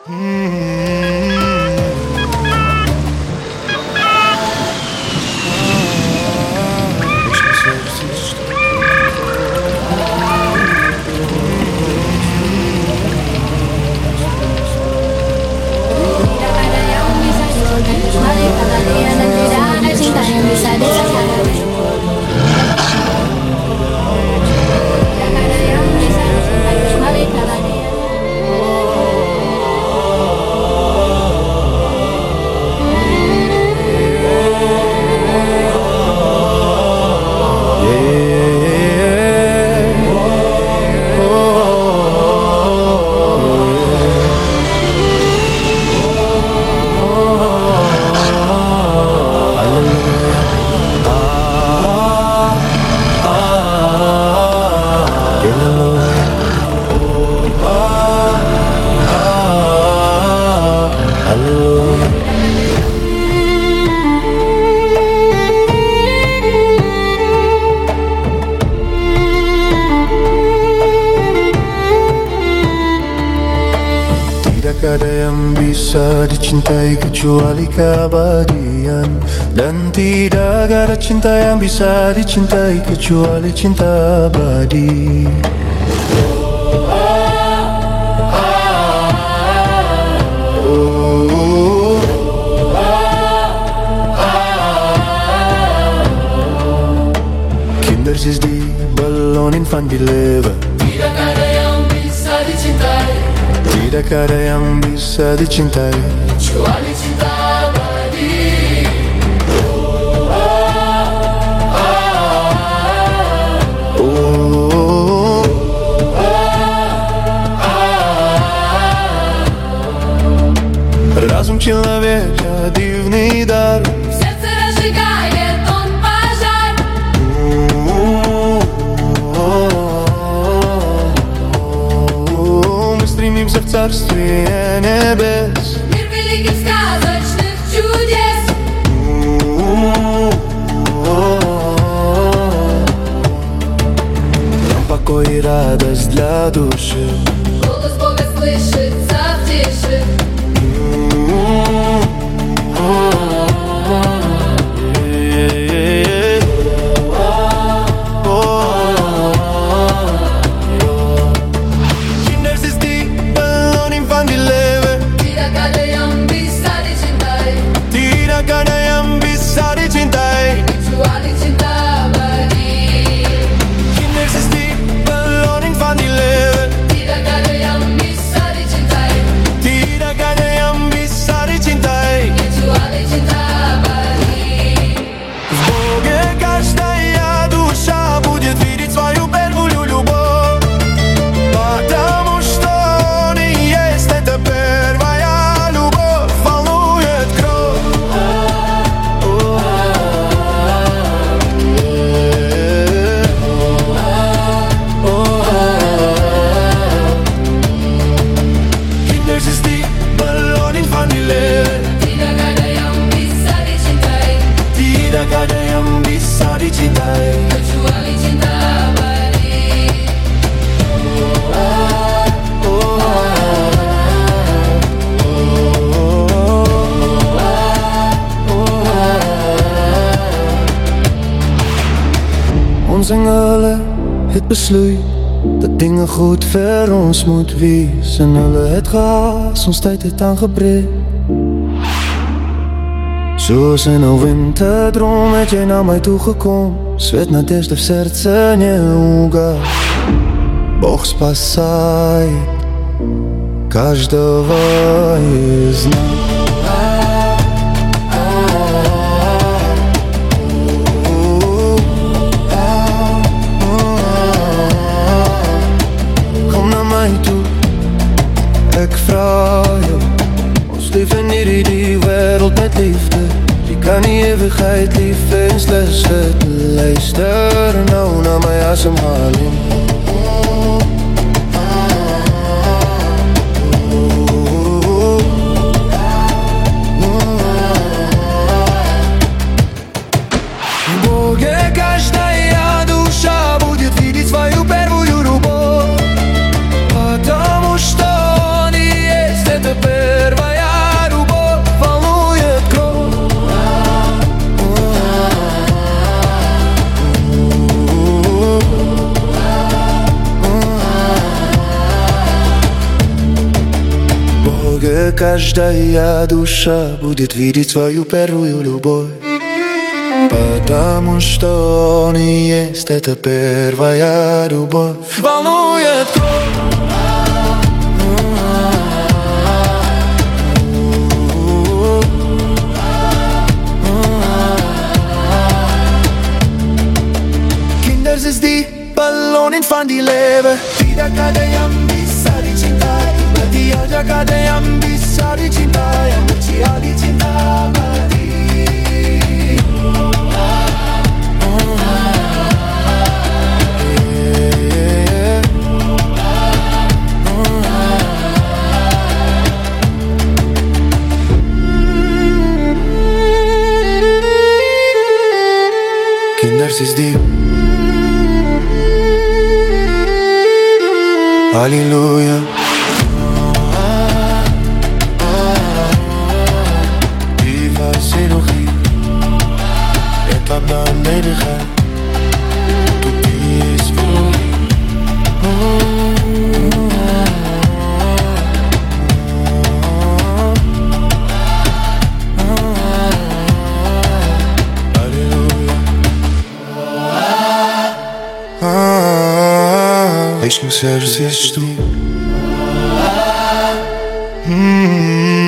Tidak ada yang bisa dicintai kecuali keabadian, dan tidak ada cinta yang bisa dicintai kecuali cinta abadi. Kinders is die beloning van die lewe. Tidak ada yang bisa dicintai, tidak ada yang bisa dicintai kecuali cinta abadi. Разум человека дивный дар. В сердце разжигает он пожар. Мы стремимся в царствие небес. Мир великих сказочных чудес. Там покой и радость для души. Голос Бога слышится в тиши. Kinders is die beloning van die lewe. Tidak ada yang bisa dicintai, Tidak ada yang bisa dicintai kecuali cinta abadi. Kinders is die beloning van die lewe. Tidak ada yang bisa dicintai, Tidak ada yang bisa dicintai kecuali cinta abadi. В Боге каждая душа будет видеть свою первую любовь, потому что Он и есть эта первая любовь. Волнует кровь. Kinders is die beloning van die lewe. Tidak ada yang bisa dicintai, Tidak ada yang bisa dicintai kecuali cinta abadi. Ons engele het besluit dat dinge goed vir ons moet wees, en hulle het gehaas, ons tyd het aangebreek. Soos in 'n winterdroom het jy na my toe gekom. Svet na deszcz w serce nie ugaś. Bóg spasaj każdego z nas. Kom na my toe, ek vra jou. Ons leef in hierdie wêreld met liefde. Jy kan die ewigheid lief wensloos het. Luister nou na my asemhaling. В Боге каждая душа будет видеть свою первую любовь, потому что Он и есть эта первая. Только каждая душа будет видеть свою первую любовь, потому что он и есть эта первая любовь. Волнует кровь. Kinders is die ballonen van die leven. Vida cadê ambição de cintai, dia já cadê ambição de cintai, ambição de cintai. Kinders is die. Halleluja. Die was energie. Het laat naar beneden gaan. Tot die is voor. Deixa-me ser, és tu.